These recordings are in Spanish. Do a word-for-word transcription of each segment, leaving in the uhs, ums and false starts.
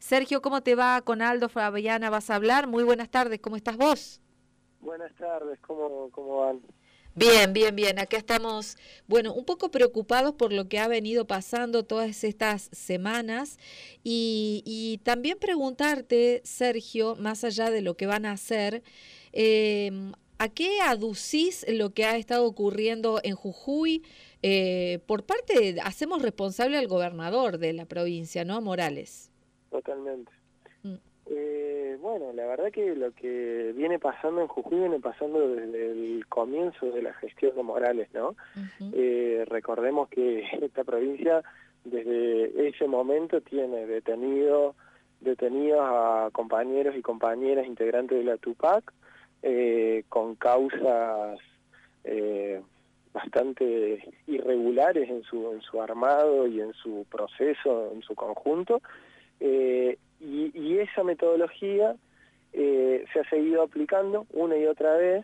Sergio, ¿cómo te va? Con Aldo, Fabiana, vas a hablar. Muy buenas tardes, ¿cómo estás vos? Buenas tardes, ¿cómo, cómo van? Bien, bien, bien. Acá estamos, bueno, un poco preocupados por lo que ha venido pasando todas estas semanas y, y también preguntarte, Sergio, más allá de lo que van a hacer, eh, ¿a qué aducís lo que ha estado ocurriendo en Jujuy? Eh, por parte, de- hacemos responsable al gobernador de la provincia, ¿no? Morales. Totalmente. Mm, Eh, bueno, la verdad que lo que viene pasando en Jujuy viene pasando desde el comienzo de la gestión de Morales, ¿no? ujú, Eh, recordemos que esta provincia desde ese momento tiene detenido, detenidos a compañeros y compañeras integrantes de la Tupac eh, con causas eh, bastante irregulares en su, en su armado y en su proceso, en su conjunto. Eh, y, y esa metodología eh, se ha seguido aplicando una y otra vez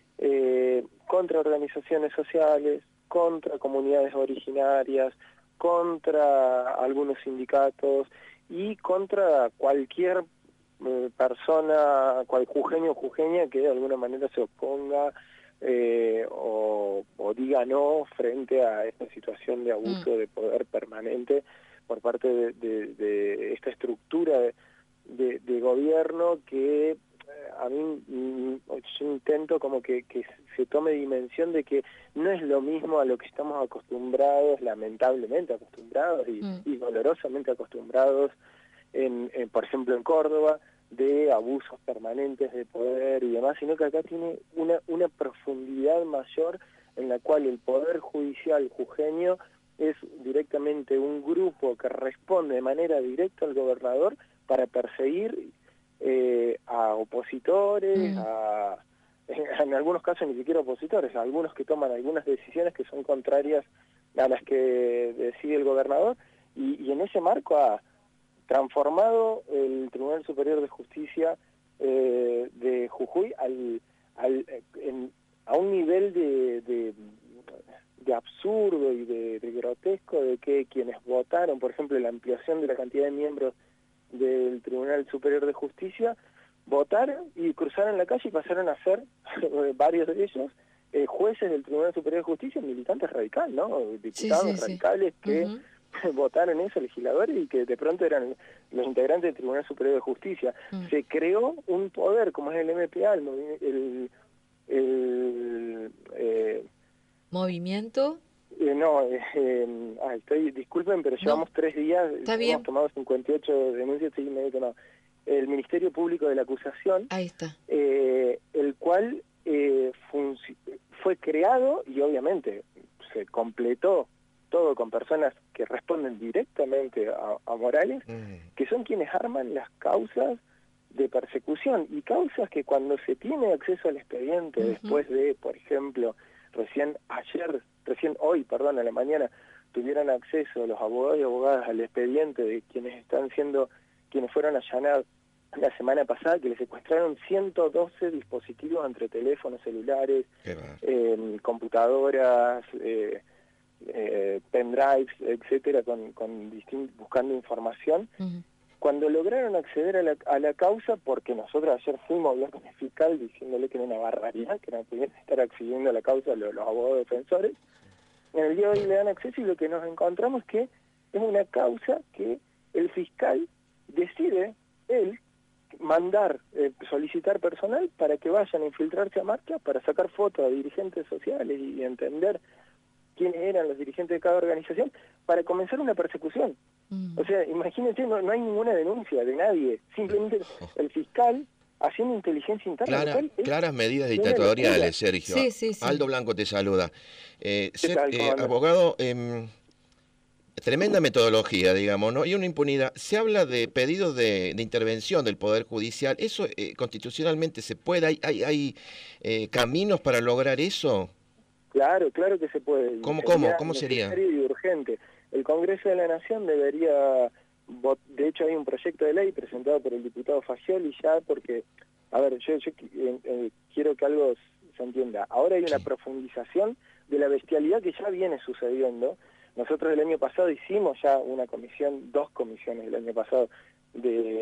eh, contra organizaciones sociales, contra comunidades originarias, contra algunos sindicatos y contra cualquier eh, persona, cual jujeño o jujeña que de alguna manera se oponga eh, o, o diga no frente a esta situación de mm, abuso de poder permanente por parte de, de, de esta estructura de, de, de gobierno que eh, a mí mm, yo intento como que, que se tome dimensión de que no es lo mismo a lo que estamos acostumbrados, lamentablemente acostumbrados y, mm, y dolorosamente acostumbrados, en, en, por ejemplo en Córdoba, de abusos permanentes de poder y demás, sino que acá tiene una, una profundidad mayor en la cual el poder judicial jujeño es directamente un grupo que responde de manera directa al gobernador para perseguir eh, a opositores, mm. a, en algunos casos ni siquiera opositores, a algunos que toman algunas decisiones que son contrarias a las que decide el gobernador, y, y en ese marco ha transformado el Tribunal Superior de Justicia eh, de Jujuy al, al, en, a un nivel de, de, de absurdo y de, de grotesco de que quienes votaron, por ejemplo, la ampliación de la cantidad de miembros del Tribunal Superior de Justicia, votaron y cruzaron la calle y pasaron a ser, varios de ellos, eh, jueces del Tribunal Superior de Justicia, militantes radicales, ¿no? Sí, Diputados sí, sí. radicales que Ujú, votaron eso, legisladores, y que de pronto eran los integrantes del Tribunal Superior de Justicia. mm. Se creó un poder como es el M P A, el, el, el eh, Movimiento, eh, no, eh, eh, ay, estoy, disculpen, pero no, llevamos tres días, está hemos bien, tomado cincuenta y ocho denuncias y medio que no. El Ministerio Público de la Acusación, ahí está. eh, el cual eh, fue creado y obviamente se completó todo con personas que responden directamente a, a Morales, Mm. que son quienes arman las causas de persecución, y causas que cuando se tiene acceso al expediente, Ujú, después de, por ejemplo, recién ayer, recién hoy, perdón, a la mañana, tuvieron acceso los abogados y abogadas al expediente de quienes están siendo, quienes fueron allanados la semana pasada, que le secuestraron ciento doce dispositivos entre teléfonos celulares, Qué va. eh, computadoras, eh, eh, pendrives, etcétera, con, con distin- buscando información. ujú, Cuando lograron acceder a la, a la causa, porque nosotros ayer fuimos a hablar con el fiscal diciéndole que era una barbaridad, que no podían estar accediendo a la causa los, los abogados defensores, en el día de hoy le dan acceso y lo que nos encontramos es que es una causa que el fiscal decide, él, mandar, eh, solicitar personal para que vayan a infiltrarse a marcha, para sacar fotos a dirigentes sociales y entender quiénes eran los dirigentes de cada organización, para comenzar una persecución. mm. O sea, imagínense, no, no hay ninguna denuncia de nadie, simplemente el fiscal haciendo inteligencia interna, lo Clara, cual es claras medidas una locura. dictatoriales, Sergio. Sí, sí, sí. Aldo Blanco te saluda. Eh, ¿Qué ser, tal, eh, comandante? abogado, eh, tremenda metodología, digamos, ¿no? Y una impunidad. Se habla de pedidos de, de intervención del Poder Judicial. ¿Eso eh, constitucionalmente se puede? ¿Hay, hay, hay eh, caminos para lograr eso? Claro, claro que se puede, y ¿Cómo, cómo, sería cómo sería? necesario y urgente. El Congreso de la Nación debería, vot- de hecho hay un proyecto de ley presentado por el diputado Fagioli ya, porque, a ver, yo, yo eh, eh, quiero que algo se entienda. Ahora hay una Sí. profundización de la bestialidad que ya viene sucediendo. Nosotros el año pasado hicimos ya una comisión, dos comisiones el año pasado, de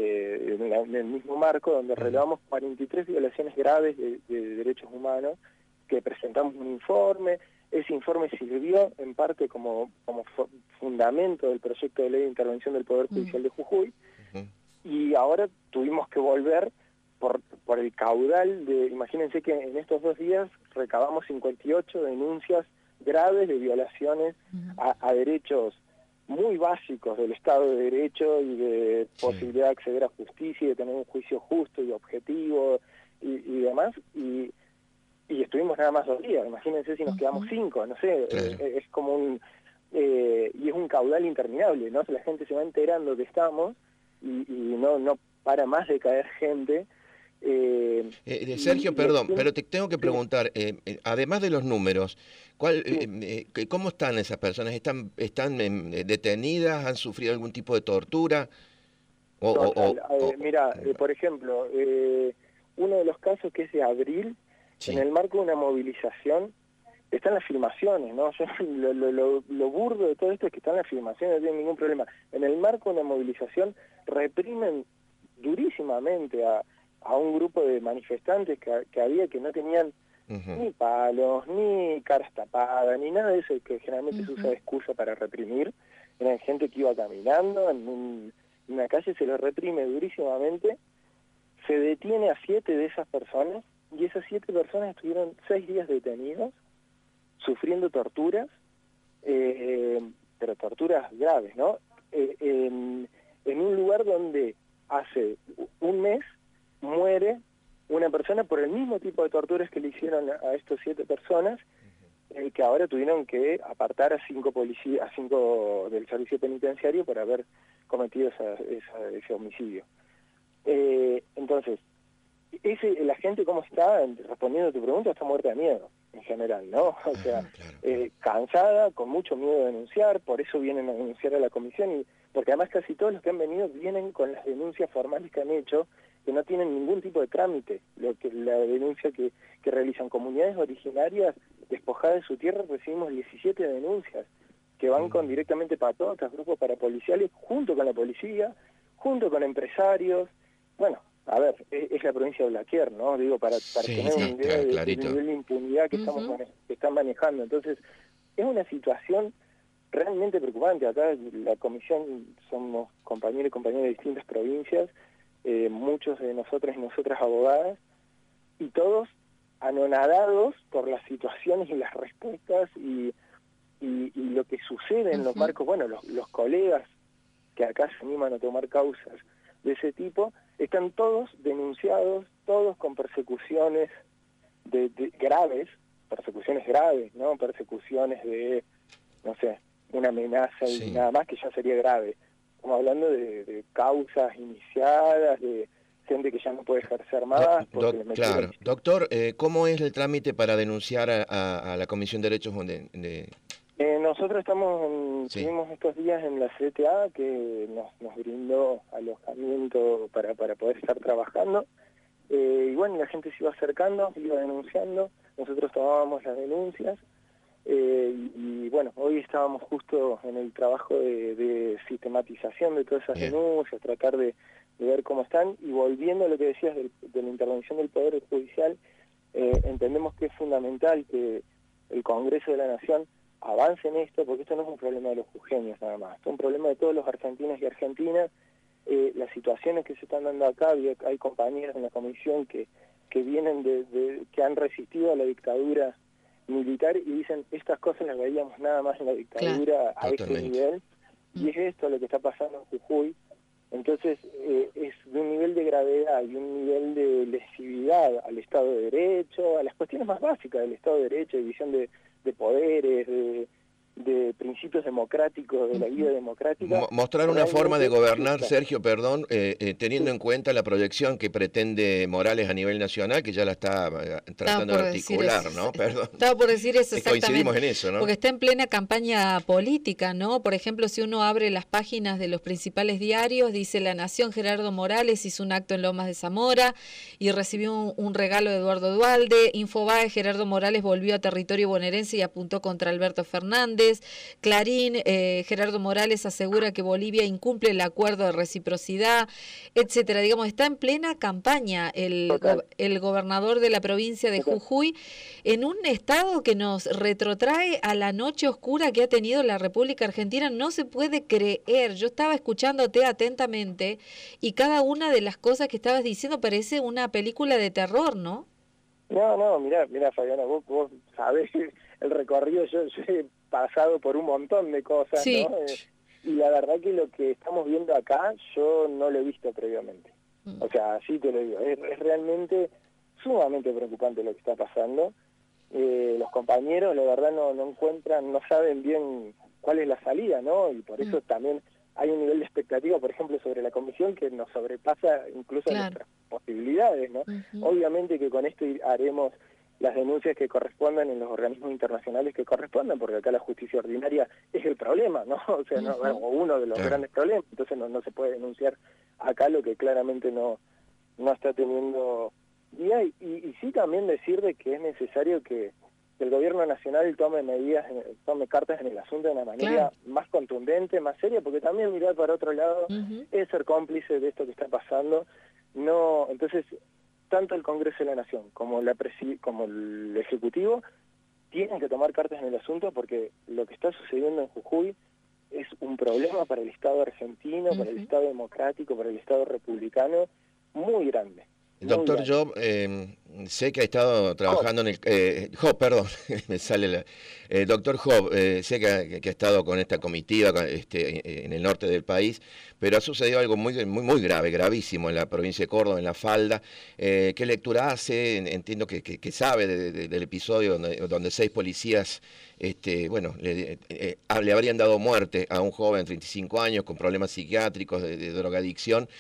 la, en el mismo marco, donde relevamos cuarenta y tres violaciones graves de, de derechos humanos, que presentamos un informe. Ese informe sirvió en parte como, como fundamento del proyecto de ley de intervención del Poder Judicial de Jujuy, uh-huh. y ahora tuvimos que volver por, por el caudal de, imagínense que en estos dos días recabamos cincuenta y ocho denuncias graves de violaciones uh-huh. a, a derechos muy básicos del Estado de Derecho y de sí. posibilidad de acceder a justicia y de tener un juicio justo y objetivo y, y demás, y, y estuvimos nada más dos días. Imagínense si nos uh-huh. quedamos cinco, no sé, claro. es, es como un... Eh, y es un caudal interminable, ¿no? La gente se va enterando que estamos y, y no, no para más de caer gente. Eh, eh, Sergio, y, perdón, y, pero te tengo que preguntar, sí. eh, además de los números, ¿cuál, sí. eh, eh, ¿cómo están esas personas? ¿Están, están eh, detenidas? ¿Han sufrido algún tipo de tortura? O, Total, o, o, eh, mira, eh, por ejemplo, eh, uno de los casos que es de abril, sí. en el marco de una movilización, están las filmaciones, ¿no? Yo, lo, lo, lo, lo burdo de todo esto es que están las filmaciones, no tienen ningún problema. En el marco de una movilización reprimen durísimamente a a un grupo de manifestantes que, que había que no tenían uh-huh. ni palos, ni caras tapadas, ni nada de eso que generalmente uh-huh. se usa de excusa para reprimir. Eran gente que iba caminando en, un, en una calle, se los reprime durísimamente, se detiene a siete de esas personas, y esas siete personas estuvieron seis días detenidos, sufriendo torturas, eh, pero torturas graves, ¿no? Eh, en, en un lugar donde hace un mes muere una persona por el mismo tipo de torturas que le hicieron a, a estos siete personas, uh-huh. eh, que ahora tuvieron que apartar a cinco policías, a cinco del servicio penitenciario por haber cometido esa, esa, ese homicidio. Eh, entonces, ese, la gente cómo está, respondiendo a tu pregunta, está muerta de miedo, en general, ¿no? O sea, uh-huh, claro. eh, cansada, con mucho miedo de denunciar, por eso vienen a denunciar a la comisión, y porque además casi todos los que han venido vienen con las denuncias formales que han hecho, que no tienen ningún tipo de trámite. Lo que la denuncia que, que realizan comunidades originarias despojadas de su tierra, recibimos diecisiete denuncias que van con directamente patotas, grupos parapoliciales, junto con la policía, junto con empresarios. Bueno, a ver, es, es la provincia de Blaquier, ¿no? Digo, para, para sí, tener sí, una idea de, del nivel de impunidad que, uh-huh. estamos mane- que están manejando. Entonces, es una situación realmente preocupante. Acá la comisión somos compañeros y compañeras de distintas provincias, Eh, muchos de nosotros y nosotras abogadas, y todos anonadados por las situaciones y las respuestas y, y, y lo que sucede en uh-huh. los marcos. Bueno, los, los colegas que acá se animan a tomar causas de ese tipo, están todos denunciados, todos con persecuciones de, de graves, persecuciones graves, ¿no? Persecuciones de, no sé, una amenaza sí. y nada más, que ya sería grave. Estamos hablando de, de causas iniciadas, de gente que ya no puede ejercer más. Do, do, claro. Doctor, eh, ¿cómo es el trámite para denunciar a, a, a la Comisión de Derechos de...? de... Eh, nosotros estamos, en, sí. estuvimos estos días en la C T A, que nos, nos brindó alojamiento para, para poder estar trabajando. Eh, y bueno, la gente se iba acercando, iba denunciando, nosotros tomábamos las denuncias. Eh, y, y bueno, hoy estábamos justo en el trabajo de, de sistematización de todas esas Bien. denuncias, tratar de, de ver cómo están, y volviendo a lo que decías del, de la intervención del Poder Judicial, eh, entendemos que es fundamental que el Congreso de la Nación avance en esto, porque esto no es un problema de los jujeños nada más, esto es un problema de todos los argentinos y argentinas. Eh, las situaciones que se están dando acá, hay, hay compañeros en la comisión que, que vienen de, de, que han resistido a la dictadura militar y dicen, estas cosas las veíamos nada más en la dictadura, claro, a totalmente. Este nivel, y es esto lo que está pasando en Jujuy. Entonces eh, es de un nivel de gravedad y un nivel de lesividad al Estado de Derecho, a las cuestiones más básicas del Estado de Derecho, división de, de poderes, de, de principios democráticos, de la vida democrática. Mostrar una forma de gobernar, Sergio, perdón, eh, eh, teniendo sí. en cuenta la proyección que pretende Morales a nivel nacional, que ya la está eh, tratando de articular, ¿no? Perdón. Estaba por decir eso, exactamente. Coincidimos en eso, ¿no? Porque está en plena campaña política, ¿no? Por ejemplo, si uno abre las páginas de los principales diarios, dice La Nación, Gerardo Morales hizo un acto en Lomas de Zamora y recibió un, un regalo de Eduardo Duhalde. Infobae, Gerardo Morales volvió a territorio bonaerense y apuntó contra Alberto Fernández. Morales. Clarín, eh, Gerardo Morales asegura que Bolivia incumple el acuerdo de reciprocidad, etcétera. Digamos, está en plena campaña el, go el gobernador de la provincia de Jujuy en un estado que nos retrotrae a la noche oscura que ha tenido la República Argentina. No se puede creer. Yo estaba escuchándote atentamente y cada una de las cosas que estabas diciendo parece una película de terror, ¿no? No, no, mirá, mirá Fabiana, vos, vos sabés el recorrido, yo, yo he pasado por un montón de cosas, sí. ¿no? Eh, y la verdad que lo que estamos viendo acá, yo no lo he visto previamente. Mm. O sea, así te lo digo, es, es realmente sumamente preocupante lo que está pasando. Eh, los compañeros, la verdad, no, no encuentran, no saben bien cuál es la salida, ¿no? Y por eso mm. también hay un nivel de expectativa, por ejemplo, sobre la comisión que nos sobrepasa incluso claro. nuestras posibilidades, ¿no? Uh-huh. Obviamente que con esto haremos las denuncias que correspondan en los organismos internacionales que correspondan, porque acá la justicia ordinaria es el problema, ¿no? O sea, uh-huh. no, o uno de los claro. grandes problemas, entonces no, no se puede denunciar acá lo que claramente no, no está teniendo día, y, y, y sí también decir de que es necesario que el gobierno nacional tome medidas, tome cartas en el asunto de una manera claro. más contundente, más seria, porque también mirar para otro lado uh-huh. es ser cómplice de esto que está pasando. No, entonces, tanto el Congreso de la Nación como, la presi como el Ejecutivo tienen que tomar cartas en el asunto, porque lo que está sucediendo en Jujuy es un problema para el Estado argentino, uh-huh. para el Estado democrático, para el Estado republicano, muy grande. Doctor Job, eh, sé que ha estado trabajando Job. en el... Eh, Job, perdón, me sale la... Eh, doctor Job, eh, sé que, que ha estado con esta comitiva este, en el norte del país, pero ha sucedido algo muy muy muy grave, gravísimo en la provincia de Córdoba, en La Falda. Eh, ¿Qué lectura hace? Entiendo que, que, que sabe de, de, del episodio donde, donde seis policías este, bueno, le, eh, le habrían dado muerte a un joven de treinta y cinco años con problemas psiquiátricos, de, de drogadicción,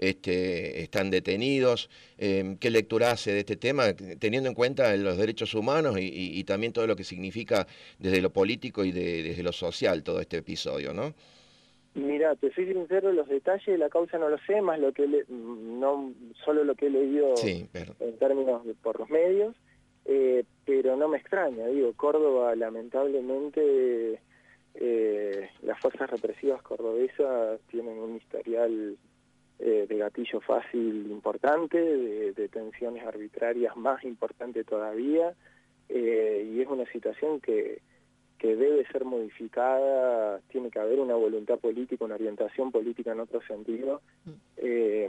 este, están detenidos. Eh, ¿Qué lectura hace de este tema, teniendo en cuenta los derechos humanos y, y, y también todo lo que significa desde lo político y de, desde lo social todo este episodio, ¿no? Mira, te soy sincero, los detalles de la causa no lo sé, más lo que le, no solo lo que he leído sí, pero... en términos de, por los medios, eh, pero no me extraña, digo, Córdoba lamentablemente eh, las fuerzas represivas cordobesas tienen un historial eh, de gatillo fácil importante, de detenciones arbitrarias más importante todavía, eh, y es una situación que que debe ser modificada, tiene que haber una voluntad política, una orientación política en otro sentido, eh,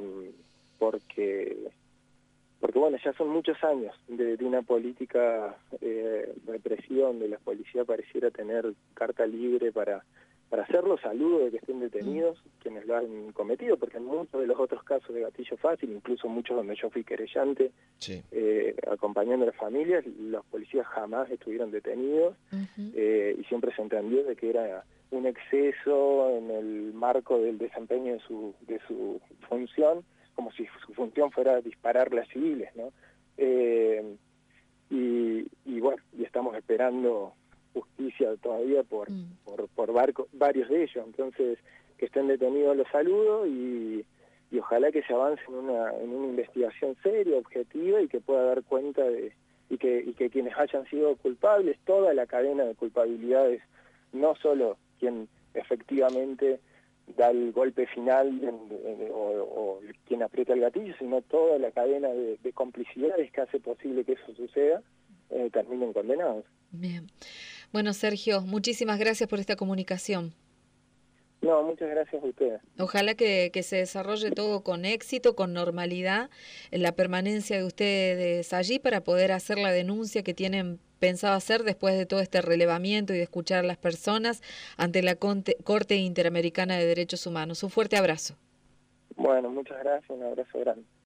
porque, porque bueno, ya son muchos años de, de una política eh, represiva donde la policía pareciera tener carta libre para, para hacerlo. Saludo de que estén detenidos quienes lo han cometido, porque en muchos de los otros casos de gatillo fácil, incluso muchos donde yo fui querellante, sí. eh, acompañando a las familias, los policías jamás estuvieron detenidos, uh-huh. eh, y siempre se entendió de que era un exceso en el marco del desempeño de su, de su función, como si su función fuera dispararle a civiles, ¿no? Eh, y, y bueno, y estamos esperando justicia todavía por, mm. por, por barco, varios de ellos, entonces que estén detenidos los saludo y, y ojalá que se avance en una, en una investigación seria, objetiva y que pueda dar cuenta de y que, y que quienes hayan sido culpables, toda la cadena de culpabilidades, no solo quien efectivamente da el golpe final en, en, o, o quien aprieta el gatillo, sino toda la cadena de, de complicidades que hace posible que eso suceda, eh, terminen condenados. Bien. Bueno, Sergio, muchísimas gracias por esta comunicación. No, muchas gracias a ustedes. Ojalá que, que se desarrolle todo con éxito, con normalidad, en la permanencia de ustedes allí para poder hacer la denuncia que tienen pensado hacer después de todo este relevamiento y de escuchar a las personas ante la Corte Interamericana de Derechos Humanos. Un fuerte abrazo. Bueno, muchas gracias, un abrazo grande.